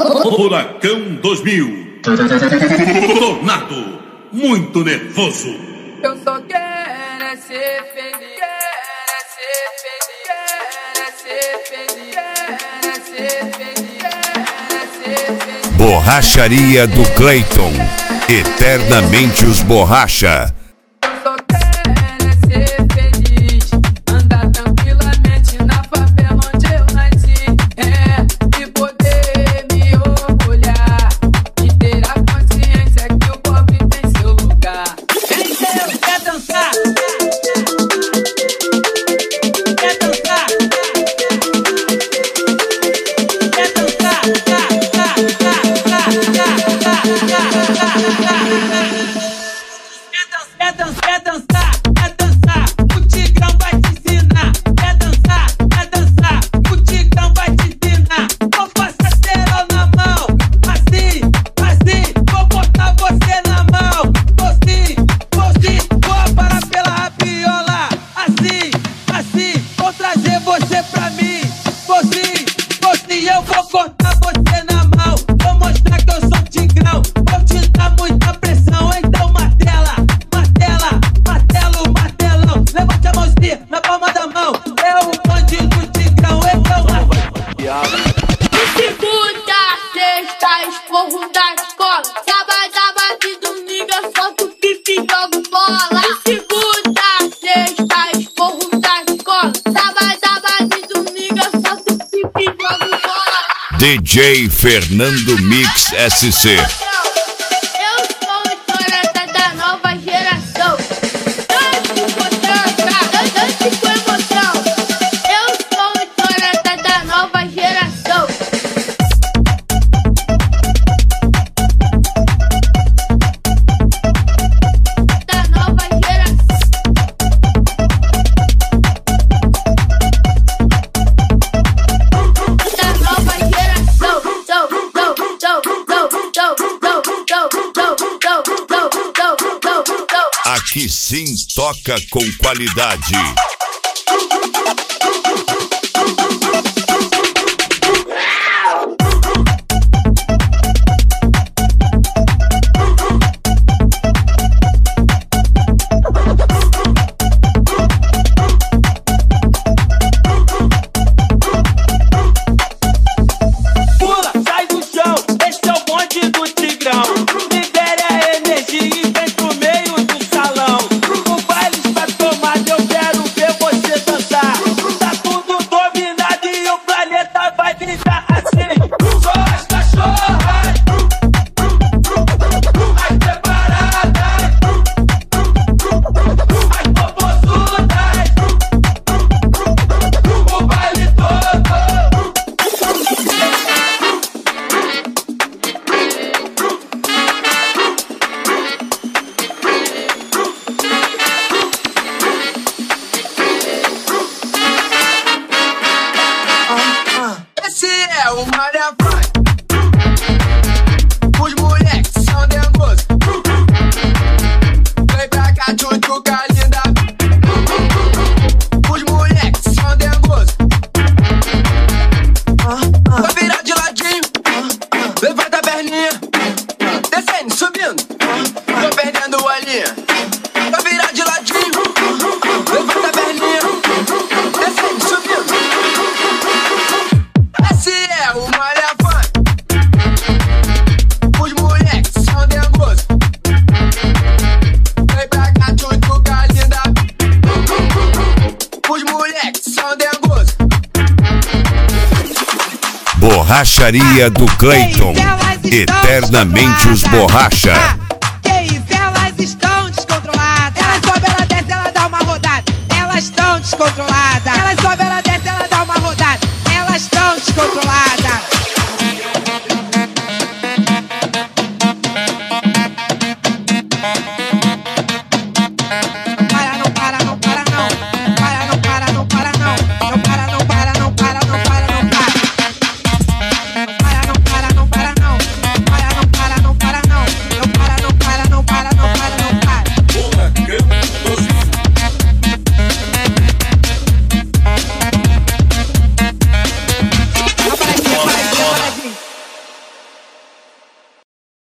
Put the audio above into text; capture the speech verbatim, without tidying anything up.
Furacão dois mil. Tornado, muito nervoso. Eu só quero é ser feliz, quero ser feliz, quero ser feliz, quero ser feliz. Borracharia do Cleiton, eternamente os borracha. Eu só quero é ser feliz, andar tranquilamente na favela onde eu nasci, é, e poder me orgulhar e ter a consciência que o pobre tem seu lugar. Quem Deus quer dançar? Quer dançar? Quer dançar? Quer dançar? Quer dançar? Quer dançar? O Tigrão vai te ensinar. Quer dançar? Quer dançar? O Tigrão vai te ensinar. Vou passar cerol na mão, assim, assim. Vou botar você na mão, assim, assim. Vou parar pela rapiola, assim, assim. Vou trazer você pra mim, assim, assim. Eu vou cortar você na mão, vou mostrar que eu sou Tigrão. Vou te dar muita pressão, então martela, martela, martelo, martelão. Levante a mãozinha na palma da mão. É o bandido Tigrão, então martelo. Segunda, sexta, esporro da escola. Sábado, sábado e domingo eu solto pipi e jogo bola. Segunda, sexta, esporro da escola. Sábado, sábado e domingo eu solto pipi e jogo bola. D J Fernando Mix S C. Eu sou o estourada da nova geração. Dance com tranca, dance com emoção. Eu sou o estourada da nova geração. Da nova geração. Da nova geração. Go, go, go, go, go, go, go, go, go, go, go, go, go, go. Aqui sim toca com qualidade. Pula, sai do chão, esse é o bonde do Tigrão. Libere a energia e vem pro meio do salão. O baile está tomado, eu quero ver você dançar. Tá tudo dominado e o planeta vai virar assim. Só as cachorras, as preparadas, as popozudas, o baile todo. Esse é o Maria Funk. Os moleques são dengosos. Vem pra cá, tchutchuca linda. Os moleques são dengosos. Vai virar de ladinho. Levanta a perninha. Descendo, subindo. Tô perdendo a linha. Vai virar de ladinho. Levanta a perninha. Descendo, subindo. Esse é o Maria Funk. Os moleques são dengosos. Vem pra cá, tchutchuca linda. Os moleques são dengosos. Borracharia do Cleiton, eternamente os borracha. Que isso, elas estão